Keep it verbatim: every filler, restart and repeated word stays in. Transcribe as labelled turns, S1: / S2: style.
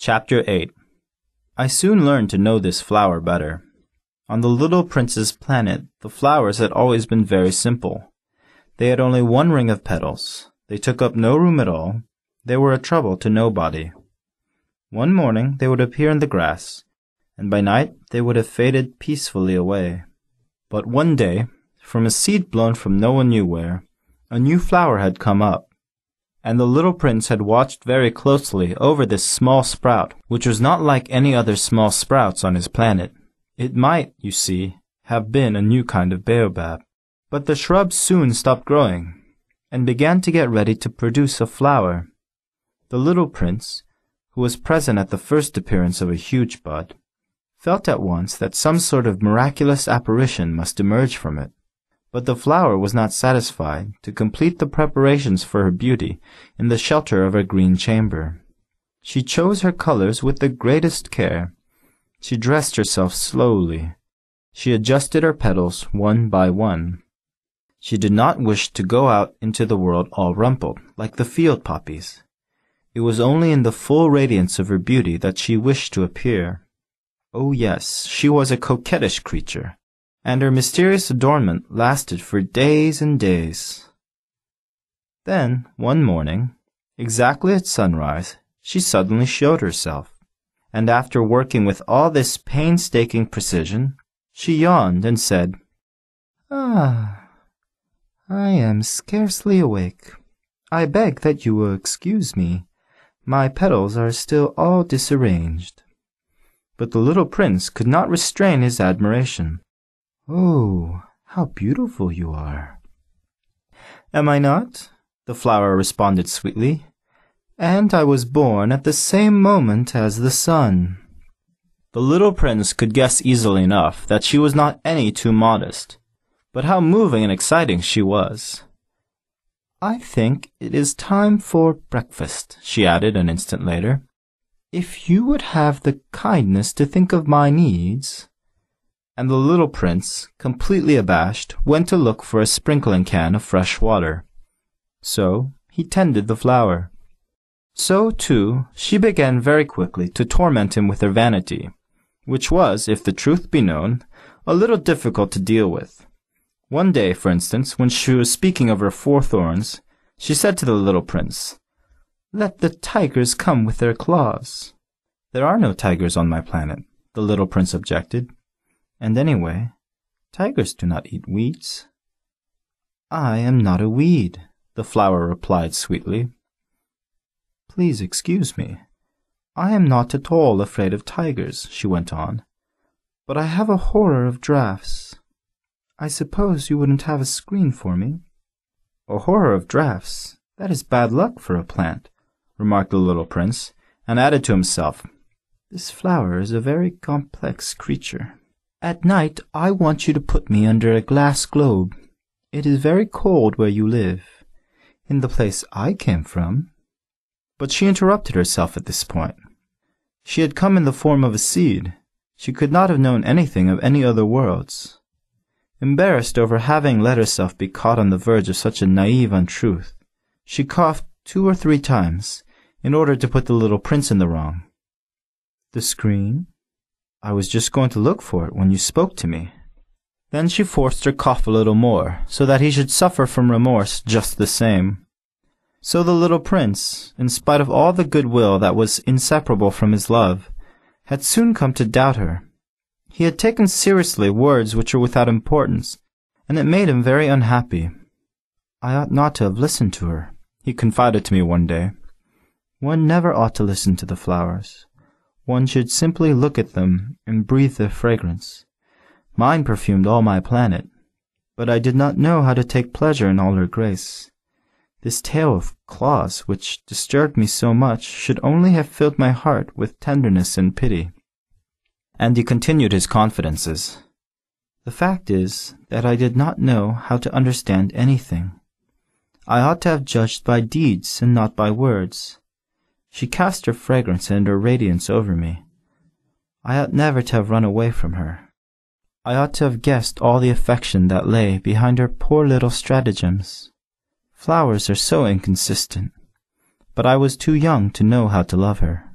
S1: Chapter eight. I soon learned to know this flower better. On the little prince's planet, the flowers had always been very simple. They had only one ring of petals. They took up no room at all. They were a trouble to nobody. One morning they would appear in the grass, and by night they would have faded peacefully away. But one day, from a seed blown from no one knew where, a new flower had come up, and the little prince had watched very closely over this small sprout, which was not like any other small sprouts on his planet. It might, you see, have been a new kind of baobab. But the shrub soon stopped growing, and began to get ready to produce a flower. The little prince, who was present at the first appearance of a huge bud, felt at once that some sort of miraculous apparition must emerge from it. But the flower was not satisfied to complete the preparations for her beauty in the shelter of her green chamber. She chose her colors with the greatest care. She dressed herself slowly. She adjusted her petals one by one. She did not wish to go out into the world all rumpled, like the field poppies. It was only in the full radiance of her beauty that she wished to appear. Oh yes, she was a coquettish creature, and her mysterious adornment lasted for days and days. Then, one morning, exactly at sunrise, she suddenly showed herself, and after working with all this painstaking precision, she yawned and said, "Ah, I am scarcely awake. I beg that you will excuse me. My petals are still all disarranged." But the little prince could not restrain his admiration. "Oh, how beautiful you are!" "Am I not?" the flower responded sweetly. "And I was born at the same moment as the sun." The little prince could guess easily enough that she was not any too modest, but how moving and exciting she was. "I think it is time for breakfast," she added an instant later. "If you would have the kindness to think of my needs." And the little prince, completely abashed, went to look for a sprinkling can of fresh water. So he tended the flower. So, too, she began very quickly to torment him with her vanity, which was, if the truth be known, a little difficult to deal with. One day, for instance, when she was speaking of her four thorns, she said to the little prince, "Let the tigers come with their claws." "There are no tigers on my planet," the little prince objected. "And anyway, tigers do not eat weeds." "I am not a weed," the flower replied sweetly. "Please excuse me. I am not at all afraid of tigers," she went on, "but I have a horror of draughts. I suppose you wouldn't have a screen for me?" "A horror of draughts? That is bad luck for a plant," remarked the little prince, and added to himself, "This flower is a very complex creature. At night I want you to put me under a glass globe. It is very cold where you live. In the place I came from—" But she interrupted herself at this point. She had come in the form of a seed. She could not have known anything of any other worlds. Embarrassed over having let herself be caught on the verge of such a naive untruth, she coughed two or three times in order to put the little prince in the wrong. "The screen? I was just going to look for it when you spoke to me." Then she forced her cough a little more, so that he should suffer from remorse just the same. So the little prince, in spite of all the goodwill that was inseparable from his love, had soon come to doubt her. He had taken seriously words which were without importance, and it made him very unhappy. "I ought not to have listened to her," he confided to me one day. "One never ought to listen to the flowers. One should simply look at them and breathe their fragrance. Mine perfumed all my planet, but I did not know how to take pleasure in all her grace. This tale of claws, which disturbed me so much, should only have filled my heart with tenderness and pity." And he continued his confidences. "The fact is that I did not know how to understand anything. I ought to have judged by deeds and not by words. She cast her fragrance and her radiance over me. I ought never to have run away from her. I ought to have guessed all the affection that lay behind her poor little stratagems. Flowers are so inconsistent, but I was too young to know how to love her."